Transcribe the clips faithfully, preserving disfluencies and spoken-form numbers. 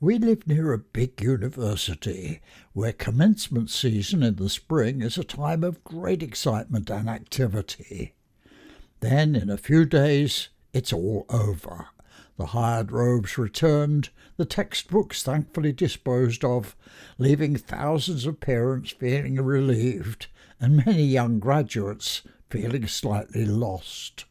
We live near a big university where commencement season in the spring is a time of great excitement and activity. Then, in a few days, it's all over. The hired robes returned, the textbooks thankfully disposed of, leaving thousands of parents feeling relieved and many young graduates feeling slightly lost.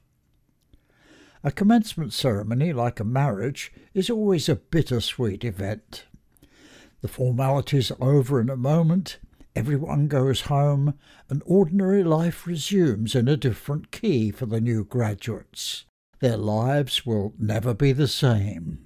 A commencement ceremony, like a marriage, is always a bittersweet event. The formalities are over in a moment, everyone goes home, and ordinary life resumes in a different key for the new graduates. Their lives will never be the same.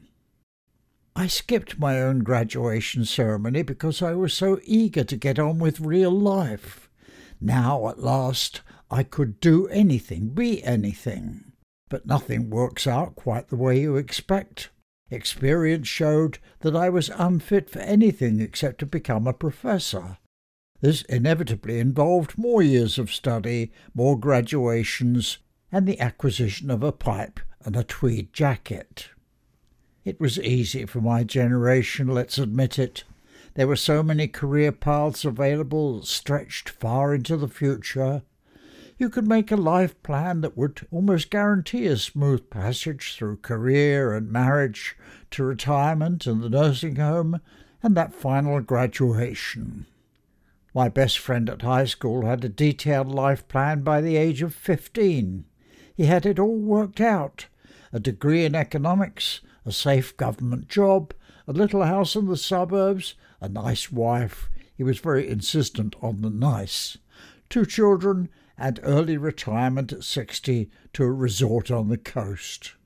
I skipped my own graduation ceremony because I was so eager to get on with real life. Now, at last, I could do anything, be anything. But nothing works out quite the way you expect. Experience showed that I was unfit for anything except to become a professor. This inevitably involved more years of study, more graduations, and the acquisition of a pipe and a tweed jacket. It was easy for my generation, let's admit it. There were so many career paths available that stretched far into the future. You could make a life plan that would almost guarantee a smooth passage through career and marriage to retirement and the nursing home and that final graduation. My best friend at high school had a detailed life plan by the age of fifteen. He had it all worked out. A degree in economics, a safe government job, a little house in the suburbs, a nice wife — he was very insistent on the nice — two children, and early retirement at sixty to a resort on the coast.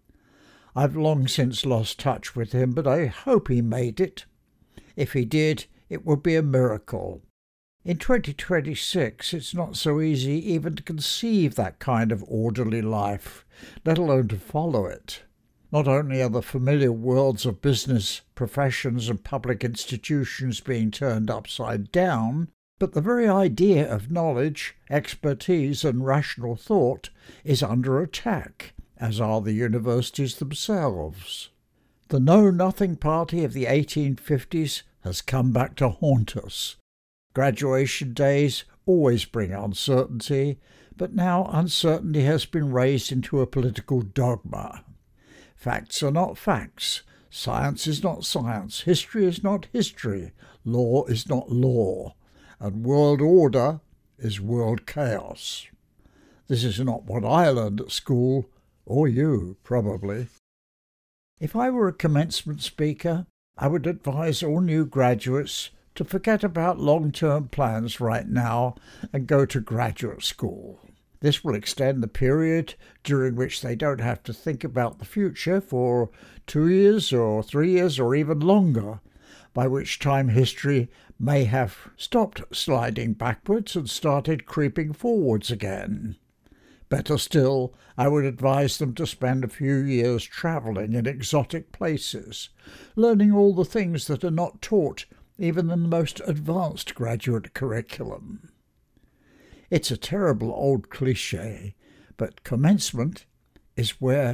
I've long since lost touch with him, but I hope he made it. If he did, it would be a miracle. In twenty twenty-six, it's not so easy even to conceive that kind of orderly life, let alone to follow it. Not only are the familiar worlds of business, professions, and public institutions being turned upside down, but the very idea of knowledge, expertise, and rational thought is under attack, as are the universities themselves. The Know-Nothing Party of the eighteen fifties has come back to haunt us. Graduation days always bring uncertainty, but now uncertainty has been raised into a political dogma. Facts are not facts. Science is not science. History is not history. Law is not law. And world order is world chaos. This is not what I learned at school, or you, probably. If I were a commencement speaker, I would advise all new graduates to forget about long-term plans right now and go to graduate school. This will extend the period during which they don't have to think about the future for two years or three years or even longer, by which time history may have stopped sliding backwards and started creeping forwards again. Better still, I would advise them to spend a few years travelling in exotic places, learning all the things that are not taught even in the most advanced graduate curriculum. It's a terrible old cliché, but commencement is where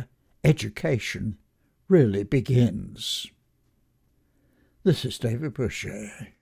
education really begins. This is David Boucher.